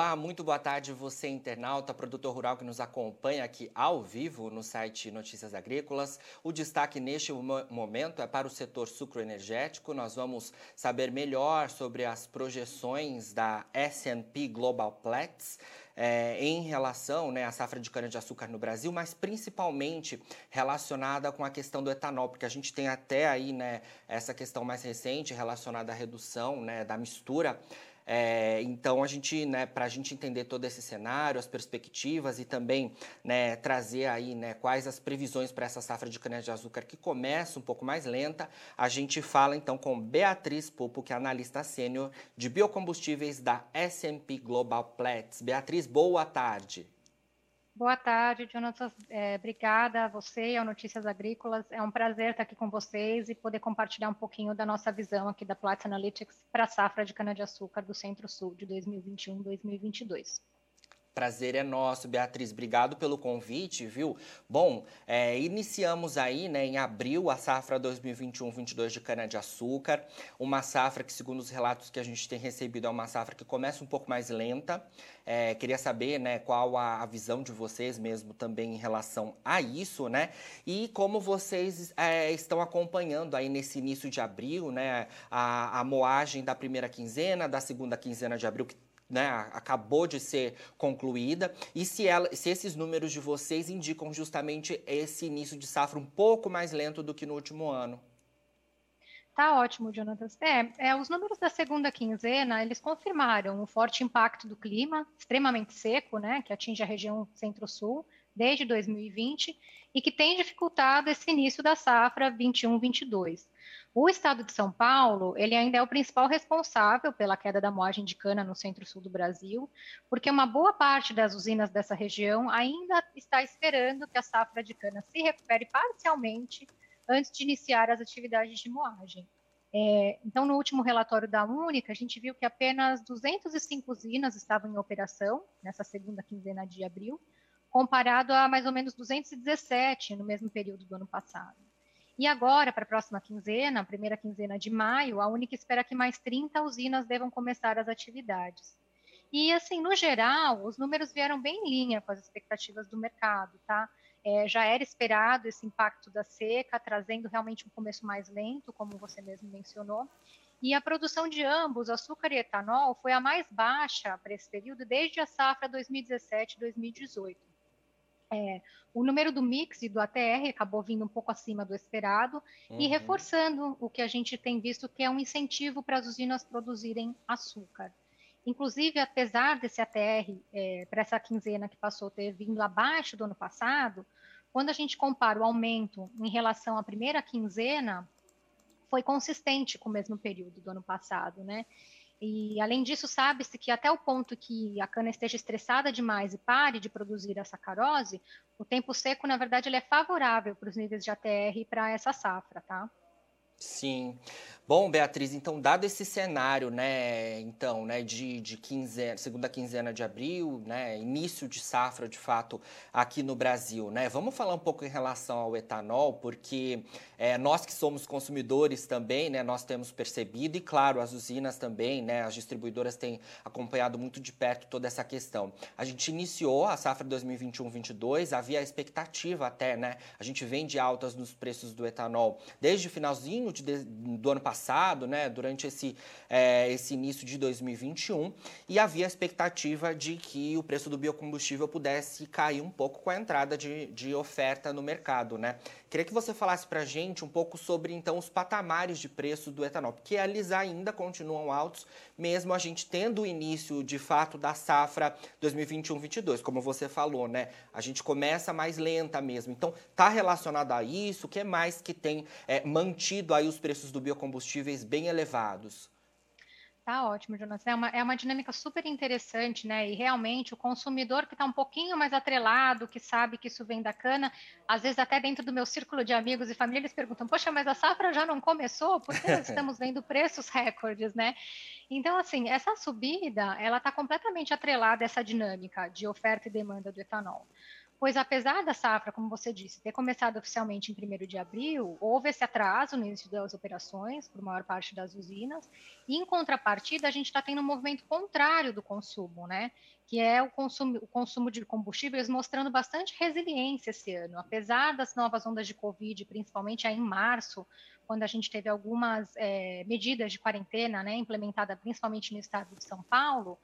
Olá, muito boa tarde você internauta, produtor rural que nos acompanha aqui ao vivo no site Notícias Agrícolas. O destaque neste momento é para o setor sucroenergético. Nós vamos saber melhor sobre as projeções da S&P Global Platts em relação, à safra de cana-de-açúcar no Brasil, mas principalmente relacionada com a questão do etanol, porque a gente tem até aí, essa questão mais recente relacionada à redução, da mistura. Então, para a gente entender todo esse cenário, as perspectivas e também, trazer aí, quais as previsões para essa safra de cana-de-açúcar que começa um pouco mais lenta, a gente fala então com Beatriz Pupo, que é analista sênior de biocombustíveis da S&P Global Platts. Beatriz, boa tarde. Boa tarde, Jonathan. Obrigada a você e ao Notícias Agrícolas. É um prazer estar aqui com vocês e poder compartilhar um pouquinho da nossa visão aqui da Platts Analytics para a safra de cana-de-açúcar do Centro-Sul de 2021-2022. Prazer é nosso, Beatriz. Obrigado pelo convite, viu? Bom, iniciamos aí, em abril, a safra 2021-22 de cana-de-açúcar. Uma safra que, segundo os relatos que a gente tem recebido, é uma safra que começa um pouco mais lenta. Queria saber, qual a visão de vocês mesmo também em relação a isso, E como vocês estão acompanhando aí nesse início de abril, a moagem da primeira quinzena, da segunda quinzena de abril, que acabou de ser concluída, e se esses números de vocês indicam justamente esse início de safra um pouco mais lento do que no último ano. Tá ótimo, Jonathan. Os números da segunda quinzena, eles confirmaram o forte impacto do clima extremamente seco, que atinge a região Centro-Sul desde 2020 e que tem dificultado esse início da safra 21-22. O estado de São Paulo, ele ainda é o principal responsável pela queda da moagem de cana no Centro-Sul do Brasil, porque uma boa parte das usinas dessa região ainda está esperando que a safra de cana se recupere parcialmente antes de iniciar as atividades de moagem. Então, no último relatório da Única, a gente viu que apenas 205 usinas estavam em operação nessa segunda quinzena de abril, comparado a mais ou menos 217 no mesmo período do ano passado. E agora, para a próxima quinzena, a primeira quinzena de maio, a Única espera que mais 30 usinas devam começar as atividades. E, assim, no geral, os números vieram bem em linha com as expectativas do mercado, tá? Já era esperado esse impacto da seca, trazendo realmente um começo mais lento, como você mesmo mencionou. E a produção de ambos, açúcar e etanol, foi a mais baixa para esse período desde a safra 2017-2018. O número do mix e do ATR acabou vindo um pouco acima do esperado e reforçando o que a gente tem visto que é um incentivo para as usinas produzirem açúcar. Inclusive, apesar desse ATR para essa quinzena que passou ter vindo abaixo do ano passado, quando a gente compara o aumento em relação à primeira quinzena, foi consistente com o mesmo período do ano passado, E, além disso, sabe-se que até o ponto que a cana esteja estressada demais e pare de produzir a sacarose, o tempo seco, na verdade, ele é favorável para os níveis de ATR e para essa safra, tá? Sim. Bom, Beatriz, então, dado esse cenário, de quinzena, segunda quinzena de abril, início de safra, de fato, aqui no Brasil, vamos falar um pouco em relação ao etanol, porque nós que somos consumidores também, nós temos percebido, e claro, as usinas também, as distribuidoras têm acompanhado muito de perto toda essa questão. A gente iniciou a safra 2021-22, havia a expectativa até, a gente vem de altas nos preços do etanol desde o finalzinho do ano passado, durante esse início de 2021, e havia a expectativa de que o preço do biocombustível pudesse cair um pouco com a entrada de oferta no mercado, Queria que você falasse para a gente um pouco sobre, então, os patamares de preço do etanol, porque eles ainda continuam altos, mesmo a gente tendo o início, de fato, da safra 2021-22, como você falou, A gente começa mais lenta mesmo. Então, está relacionado a isso? O que mais que tem mantido aí os preços do biocombustíveis bem elevados? Tá ótimo, Jonas. É uma dinâmica super interessante, E realmente o consumidor que está um pouquinho mais atrelado, que sabe que isso vem da cana, às vezes até dentro do meu círculo de amigos e família, eles perguntam: poxa, mas a safra já não começou? Por que nós estamos vendo preços recordes, Então, assim, essa subida, ela está completamente atrelada a essa dinâmica de oferta e demanda do etanol. Pois apesar da safra, como você disse, ter começado oficialmente em 1º de abril, houve esse atraso no início das operações, por maior parte das usinas, e em contrapartida a gente está tendo um movimento contrário do consumo, né? Que é o consumo de combustíveis mostrando bastante resiliência esse ano. Apesar das novas ondas de Covid, principalmente aí em março, quando a gente teve algumas medidas de quarentena, né, implementada principalmente no estado de São Paulo,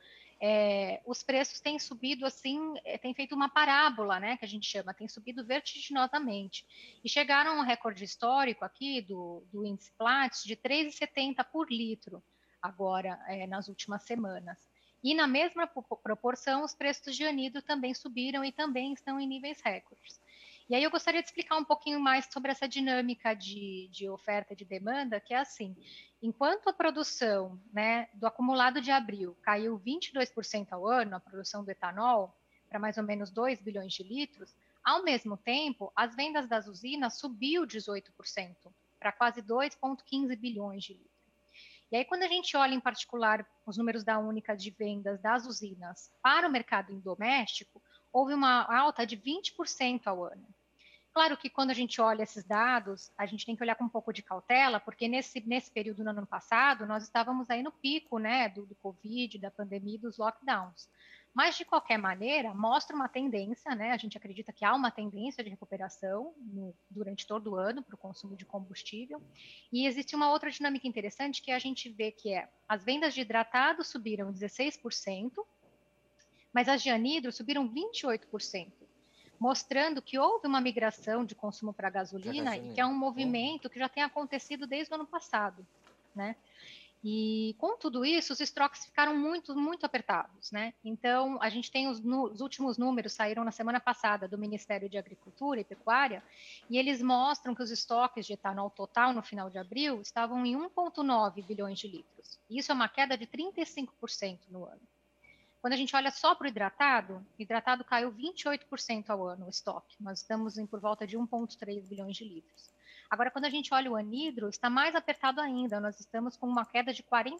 os preços têm subido assim, tem feito uma parábola, né, que a gente chama, tem subido vertiginosamente. E chegaram a um recorde histórico aqui do índice Platts de 3,70 por litro, agora, nas últimas semanas. E na mesma proporção, os preços de anido também subiram e também estão em níveis recordes. E aí eu gostaria de explicar um pouquinho mais sobre essa dinâmica de oferta e de demanda, que é assim, enquanto a produção, né, do acumulado de abril caiu 22% ao ano, a produção do etanol, para mais ou menos 2 bilhões de litros, ao mesmo tempo, as vendas das usinas subiu 18%, para quase 2,15 bilhões de litros. E aí, quando a gente olha em particular os números da única de vendas das usinas para o mercado doméstico, houve uma alta de 20% ao ano. Claro que quando a gente olha esses dados, a gente tem que olhar com um pouco de cautela, porque nesse período no ano passado, nós estávamos aí no pico, né, do Covid, da pandemia e dos lockdowns. Mas, de qualquer maneira, mostra uma tendência, né, a gente acredita que há uma tendência de recuperação durante todo o ano para o consumo de combustível. E existe uma outra dinâmica interessante que a gente vê que as vendas de hidratado subiram 16%, mas as de anidro subiram 28%. Mostrando que houve uma migração de consumo para gasolina e que é um movimento que já tem acontecido desde o ano passado, né? E com tudo isso, os estoques ficaram muito, muito apertados, né? Então, a gente tem os últimos números, saíram na semana passada do Ministério de Agricultura e Pecuária, e eles mostram que os estoques de etanol total no final de abril estavam em 1,9 bilhões de litros. Isso é uma queda de 35% no ano. Quando a gente olha só para o hidratado caiu 28% ao ano o estoque. Nós estamos por volta de 1,3 bilhões de litros. Agora, quando a gente olha o anidro, está mais apertado ainda. Nós estamos com uma queda de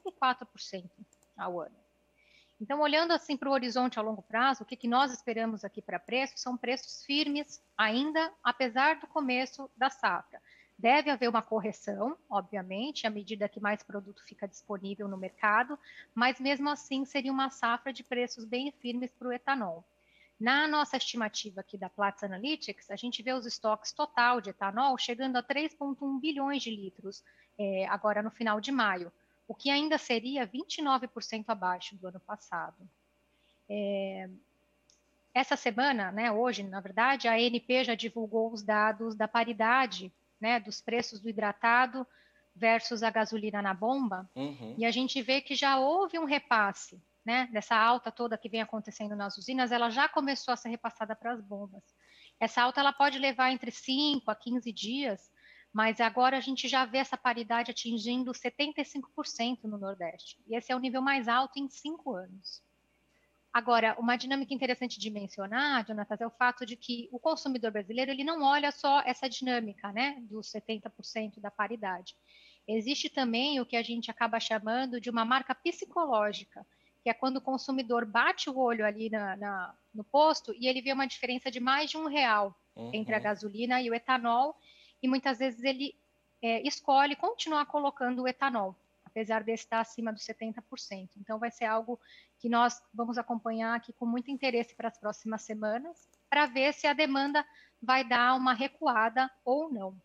44% ao ano. Então, olhando assim para o horizonte a longo prazo, o que nós esperamos aqui para preços são preços firmes ainda, apesar do começo da safra. Deve haver uma correção, obviamente, à medida que mais produto fica disponível no mercado, mas mesmo assim seria uma safra de preços bem firmes para o etanol. Na nossa estimativa aqui da Platts Analytics, a gente vê os estoques total de etanol chegando a 3,1 bilhões de litros agora no final de maio, o que ainda seria 29% abaixo do ano passado. Essa semana, né, hoje, na verdade, a ANP já divulgou os dados da paridade, né, dos preços do hidratado versus a gasolina na bomba, e a gente vê que já houve um repasse, né, dessa alta toda que vem acontecendo nas usinas, ela já começou a ser repassada para as bombas. Essa alta ela pode levar entre 5 a 15 dias, mas agora a gente já vê essa paridade atingindo 75% no Nordeste, e esse é o nível mais alto em 5 anos. Agora, uma dinâmica interessante de mencionar, Jonatas, é o fato de que o consumidor brasileiro ele não olha só essa dinâmica, né, dos 70% da paridade. Existe também o que a gente acaba chamando de uma marca psicológica, que é quando o consumidor bate o olho ali no posto e ele vê uma diferença de mais de R$ 1 entre a gasolina e o etanol, e muitas vezes ele escolhe continuar colocando o etanol, apesar de estar acima dos 70%. Então, vai ser algo que nós vamos acompanhar aqui com muito interesse para as próximas semanas, para ver se a demanda vai dar uma recuada ou não.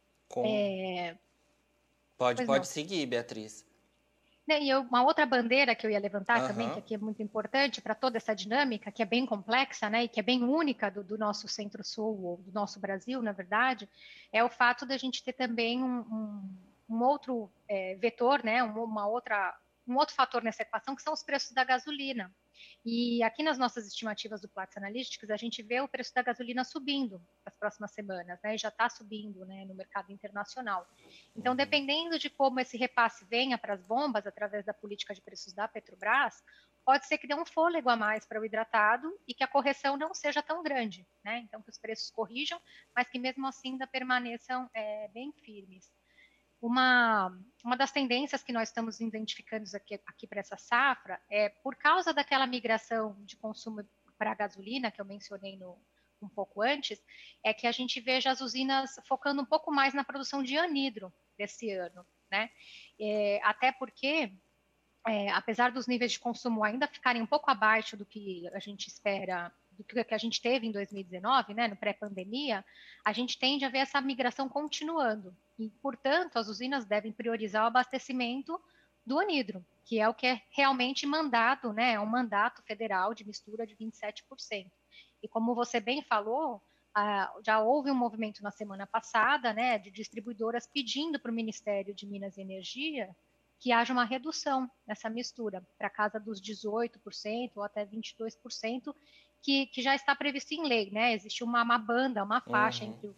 Pode seguir, Beatriz. E uma outra bandeira que eu ia levantar também, que aqui é muito importante para toda essa dinâmica, que é bem complexa, né, e que é bem única do nosso Centro-Sul, ou do nosso Brasil, na verdade, é o fato da gente ter também um outro vetor, né, um outro fator nessa equação, que são os preços da gasolina. E aqui nas nossas estimativas do Platts Analytics, a gente vê o preço da gasolina subindo nas próximas semanas, né, e já está subindo, né, no mercado internacional. Então, dependendo de como esse repasse venha para as bombas, através da política de preços da Petrobras, pode ser que dê um fôlego a mais para o hidratado e que a correção não seja tão grande, né? Então, que os preços corrijam, mas que mesmo assim ainda permaneçam bem firmes. Uma das tendências que nós estamos identificando aqui para essa safra é por causa daquela migração de consumo para a gasolina que eu mencionei no um pouco antes, é que a gente veja as usinas focando um pouco mais na produção de anidro desse ano, né? Até porque, apesar dos níveis de consumo ainda ficarem um pouco abaixo do que a gente espera, do que a gente teve em 2019, né, no pré-pandemia, a gente tende a ver essa migração continuando. E, portanto, as usinas devem priorizar o abastecimento do anidro, que é o que é realmente mandado, né, é um mandato federal de mistura de 27%. E como você bem falou, já houve um movimento na semana passada, né, de distribuidoras pedindo para o Ministério de Minas e Energia que haja uma redução nessa mistura, para casa dos 18% ou até 22%, que já está previsto em lei, né? Existe uma banda, uma faixa entre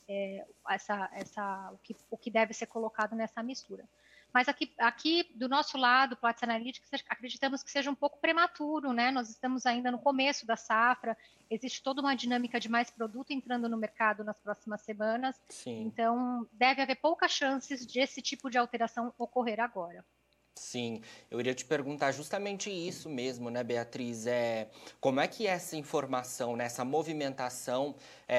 o que deve ser colocado nessa mistura. Mas aqui do nosso lado, Platts Analytics, acreditamos que seja um pouco prematuro, né? Nós estamos ainda no começo da safra, existe toda uma dinâmica de mais produto entrando no mercado nas próximas semanas, Sim. então deve haver poucas chances de esse tipo de alteração ocorrer agora. Sim, eu iria te perguntar justamente isso mesmo, né, Beatriz? Como é que essa informação, né, essa movimentação,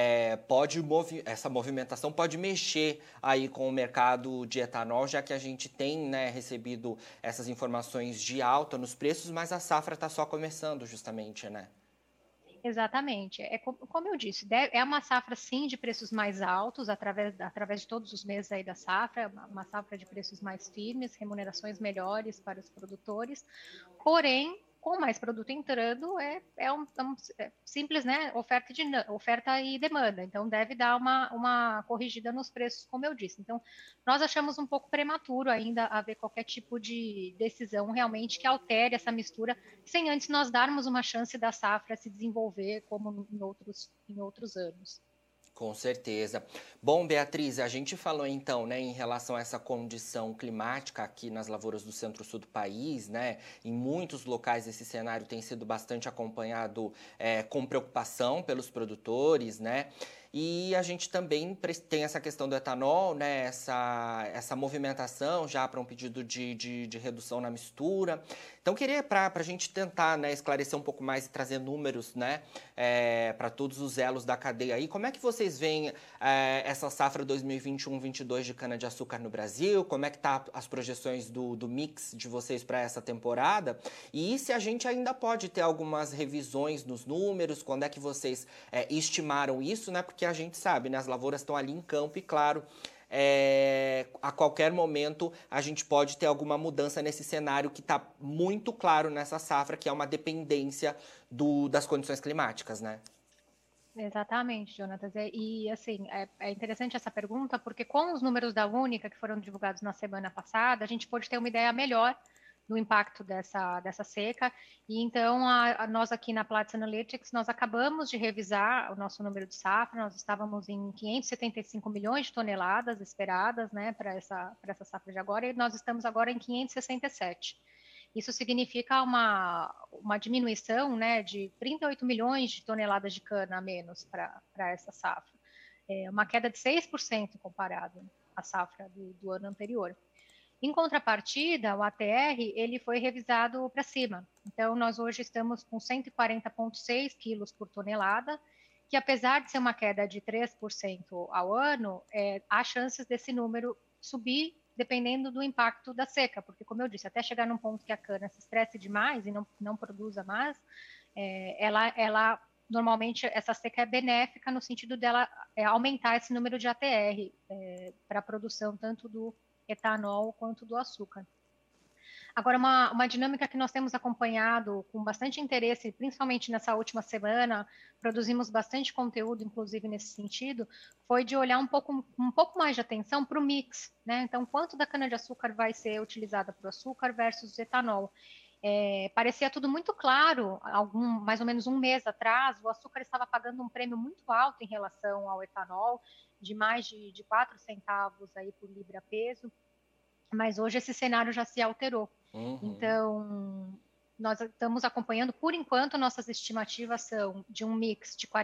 essa movimentação pode mexer aí com o mercado de etanol, já que a gente tem, né, recebido essas informações de alta nos preços, mas a safra está só começando, justamente, né? Exatamente. Como eu disse, é uma safra, sim, de preços mais altos, através de todos os meses aí da safra, uma safra de preços mais firmes, remunerações melhores para os produtores, porém, com mais produto entrando, é simples, né? Oferta e demanda. Então, deve dar uma corrigida nos preços, como eu disse. Então, nós achamos um pouco prematuro ainda haver qualquer tipo de decisão realmente que altere essa mistura, sem antes nós darmos uma chance da safra se desenvolver como em outros anos. Com certeza. Bom, Beatriz, a gente falou então, né, em relação a essa condição climática aqui nas lavouras do centro-sul do país, né? Em muitos locais esse cenário tem sido bastante acompanhado com preocupação pelos produtores, né? E a gente também tem essa questão do etanol, né? Essa movimentação já para um pedido de redução na mistura. Então, queria, para a gente tentar, né, esclarecer um pouco mais e trazer números, né, para todos os elos da cadeia aí, como é que vocês veem essa safra 2021-22 de cana-de-açúcar no Brasil? Como é que tá as projeções do mix de vocês para essa temporada? E se a gente ainda pode ter algumas revisões nos números, quando é que vocês estimaram isso, né? Porque a gente sabe, né, as lavouras estão ali em campo e, claro, a qualquer momento a gente pode ter alguma mudança nesse cenário que está muito claro nessa safra, que é uma dependência das condições climáticas, né? Exatamente, Jonatas. E assim, é interessante essa pergunta, porque com os números da Única que foram divulgados na semana passada, a gente pode ter uma ideia melhor do impacto dessa seca. E então, nós aqui na Platts Analytics, nós acabamos de revisar o nosso número de safra, nós estávamos em 575 milhões de toneladas esperadas, né, para essa safra de agora, e nós estamos agora em 567. Isso significa uma diminuição, né, de 38 milhões de toneladas de cana a menos para essa safra. Uma queda de 6% comparado à safra do ano anterior. Em contrapartida, o ATR ele foi revisado para cima. Então, nós hoje estamos com 140,6 quilos por tonelada, que apesar de ser uma queda de 3% ao ano, há chances desse número subir dependendo do impacto da seca, porque, como eu disse, até chegar num ponto que a cana se estresse demais e não produza mais, ela normalmente essa seca é benéfica no sentido dela aumentar esse número de ATR para a produção tanto do etanol quanto do açúcar. Agora, uma dinâmica que nós temos acompanhado com bastante interesse, principalmente nessa última semana, produzimos bastante conteúdo, inclusive nesse sentido, foi de olhar um pouco mais de atenção para o mix, né? Então, quanto da cana-de-açúcar vai ser utilizada para o açúcar versus etanol. Parecia tudo muito claro, mais ou menos um mês atrás, o açúcar estava pagando um prêmio muito alto em relação ao etanol, de mais de 4 centavos aí por libra peso, mas hoje esse cenário já se alterou. Uhum. Então, nós estamos acompanhando, por enquanto, nossas estimativas são de um mix de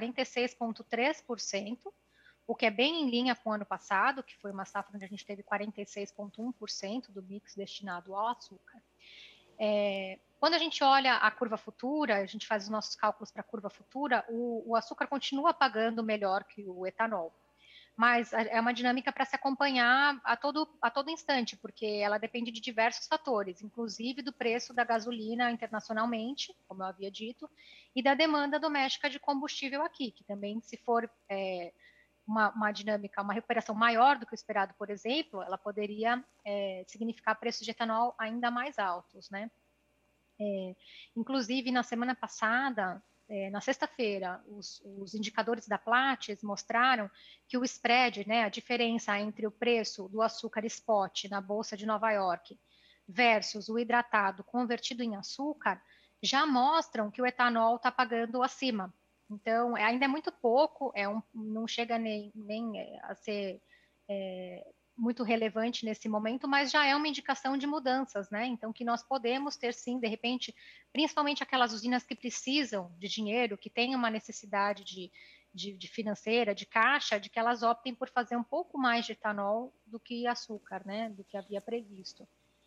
46,3%, o que é bem em linha com o ano passado, que foi uma safra onde a gente teve 46,1% do mix destinado ao açúcar. Quando a gente olha a curva futura, a gente faz os nossos cálculos para a curva futura, o açúcar continua pagando melhor que o etanol. Mas é uma dinâmica para se acompanhar a todo instante, porque ela depende de diversos fatores, inclusive do preço da gasolina internacionalmente, como eu havia dito, e da demanda doméstica de combustível aqui, que também, se for uma dinâmica, uma recuperação maior do que o esperado, por exemplo, ela poderia significar preços de etanol ainda mais altos, né? Inclusive, na semana passada, na sexta-feira, os indicadores da Platts mostraram que o spread, né, a diferença entre o preço do açúcar spot na Bolsa de Nova York versus o hidratado convertido em açúcar, já mostram que o etanol está pagando acima. Então, ainda é muito pouco, não chega nem a ser muito relevante nesse momento, mas já é uma indicação de mudanças, né? Então, que nós podemos ter, sim, de repente, principalmente aquelas usinas que precisam de dinheiro, que têm uma necessidade de financeira, de caixa, de que elas optem por fazer um pouco mais de etanol do que açúcar, né? Do que havia previsto.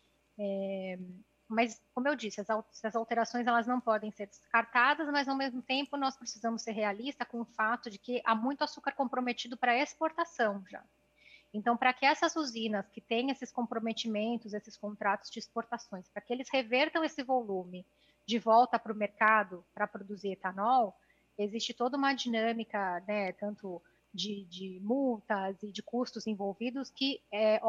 Mas, como eu disse, as alterações elas não podem ser descartadas, mas, ao mesmo tempo, nós precisamos ser realistas com o fato de que há muito açúcar comprometido para exportação já. Então, para que essas usinas que têm esses comprometimentos, esses contratos de exportações, para que eles revertam esse volume de volta para o mercado para produzir etanol, existe toda uma dinâmica, né, tanto de multas e de custos envolvidos, que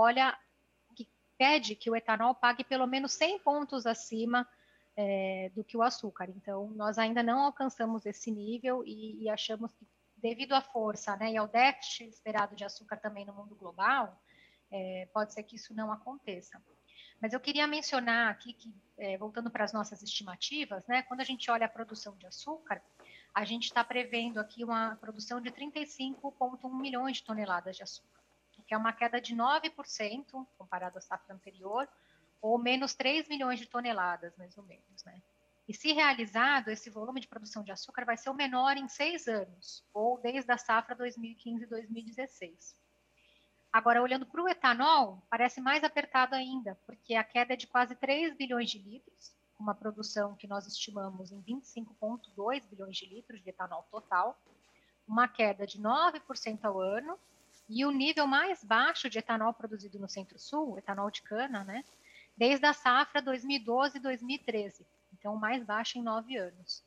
que pede que o etanol pague pelo menos 100 pontos acima do que o açúcar. Então, nós ainda não alcançamos esse nível e achamos que, devido à força, né, e ao déficit esperado de açúcar também no mundo global, pode ser que isso não aconteça. Mas eu queria mencionar aqui que, voltando para as nossas estimativas, né, quando a gente olha a produção de açúcar, a gente está prevendo aqui uma produção de 35,1 milhões de toneladas de açúcar, que é uma queda de 9% comparado à safra anterior, ou menos 3 milhões de toneladas, mais ou menos, né? E, se realizado, esse volume de produção de açúcar vai ser o menor em 6 anos, ou desde a safra 2015-2016. Agora, olhando para o etanol, parece mais apertado ainda, porque a queda é de quase 3 bilhões de litros, uma produção que nós estimamos em 25,2 bilhões de litros de etanol total, uma queda de 9% ao ano, e o nível mais baixo de etanol produzido no Centro-Sul, etanol de cana, né, desde a safra 2012-2013, então o mais baixo em 9 anos.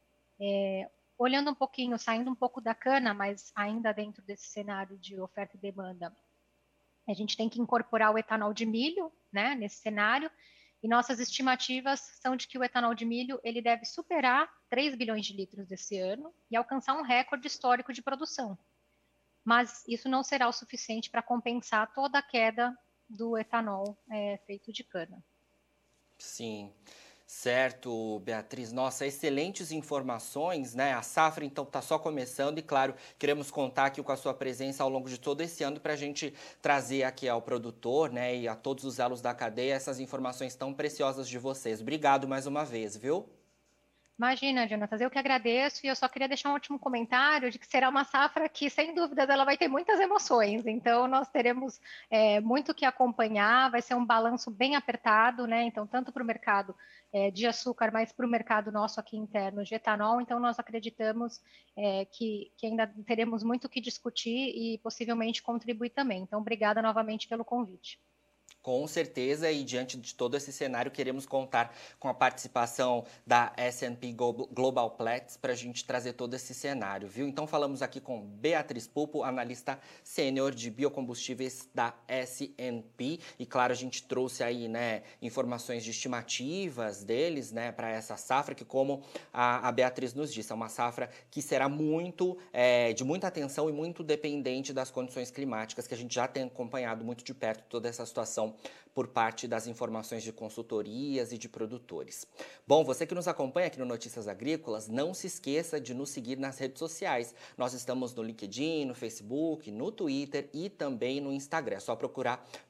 Olhando um pouquinho, saindo um pouco da cana, mas ainda dentro desse cenário de oferta e demanda, a gente tem que incorporar o etanol de milho, né, nesse cenário, e nossas estimativas são de que o etanol de milho ele deve superar 3 bilhões de litros desse ano e alcançar um recorde histórico de produção. Mas isso não será o suficiente para compensar toda a queda do etanol feito de cana. Sim. Certo, Beatriz. Nossa, excelentes informações, né? A safra, então, está só começando e, claro, queremos contar aqui com a sua presença ao longo de todo esse ano para a gente trazer aqui ao produtor, né, e a todos os elos da cadeia essas informações tão preciosas de vocês. Obrigado mais uma vez, viu? Imagina, Jonatas, eu que agradeço e eu só queria deixar um último comentário de que será uma safra que, sem dúvidas, ela vai ter muitas emoções. Então, nós teremos muito que acompanhar, vai ser um balanço bem apertado, né? Então, tanto para o mercado de açúcar, mas para o mercado nosso aqui interno de etanol. Então, nós acreditamos que ainda teremos muito que discutir e possivelmente contribuir também. Então, obrigada novamente pelo convite. Com certeza, e diante de todo esse cenário, queremos contar com a participação da S&P Global Platts para a gente trazer todo esse cenário, viu? Então falamos aqui com Beatriz Pupo, analista sênior de biocombustíveis da S&P, e claro, a gente trouxe aí, né, informações de estimativas deles, né, para essa safra, que como a Beatriz nos disse, é uma safra que será de muita atenção e muito dependente das condições climáticas, que a gente já tem acompanhado muito de perto toda essa situação por parte das informações de consultorias e de produtores. Bom, você que nos acompanha aqui no Notícias Agrícolas, não se esqueça de nos seguir nas redes sociais. Nós estamos no LinkedIn, no Facebook, no Twitter e também no Instagram. É só procurar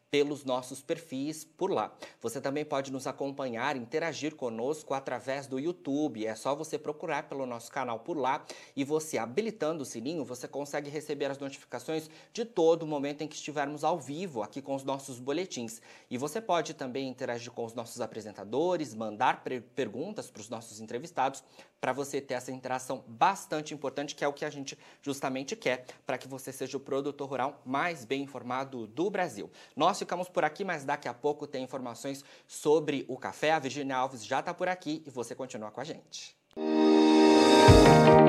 pelos nossos perfis por lá. Você também pode nos acompanhar, interagir conosco através do YouTube. É só você procurar pelo nosso canal por lá e você, habilitando o sininho, você consegue receber as notificações de todo momento em que estivermos ao vivo aqui com os nossos boletins. E você pode também interagir com os nossos apresentadores, mandar perguntas para os nossos entrevistados, para você ter essa interação bastante importante, que é o que a gente justamente quer, para que você seja o produtor rural mais bem informado do Brasil. Nós ficamos por aqui, mas daqui a pouco tem informações sobre o café. A Virgínia Alves já está por aqui e você continua com a gente.